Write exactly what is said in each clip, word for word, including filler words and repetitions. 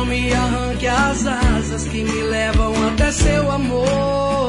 Não me arranque as asas que me levam até seu amor.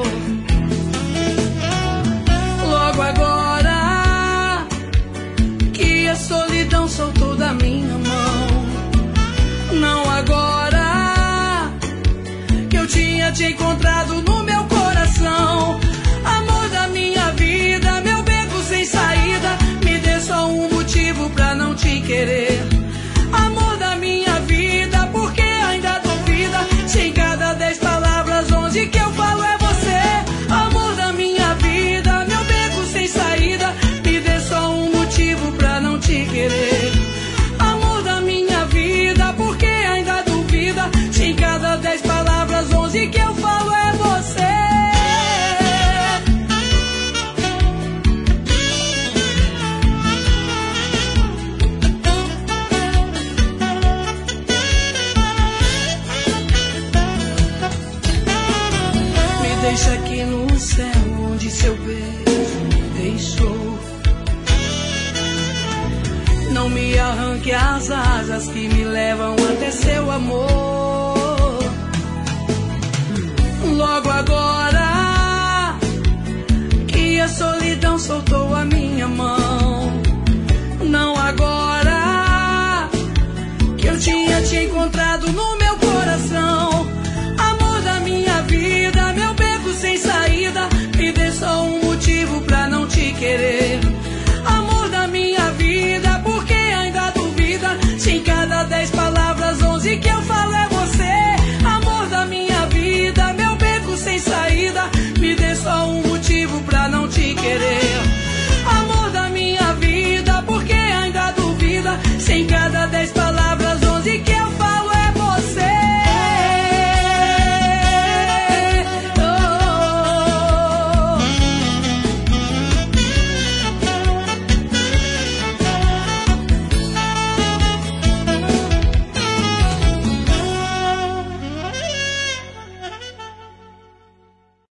Logo agora que a solidão soltou da minha mão. Não agora que eu tinha te encontrado no meu coração. Amor da minha vida, meu beco sem saída, me dê só um motivo pra não te querer. Amor da minha vida, porque ainda duvida se em cada dez palavras onze que eu falo é você. Amor da minha vida, meu beco sem saída, me dê só um motivo pra não te querer. Amor da minha vida, porque ainda duvida se em cada dez palavras onze que eu falo é você. Deixa aqui no céu onde seu beijo me deixou. Não me arranque as asas que me levam até seu amor. Logo agora que a solidão soltou a minha mão. Não agora que eu tinha te encontrado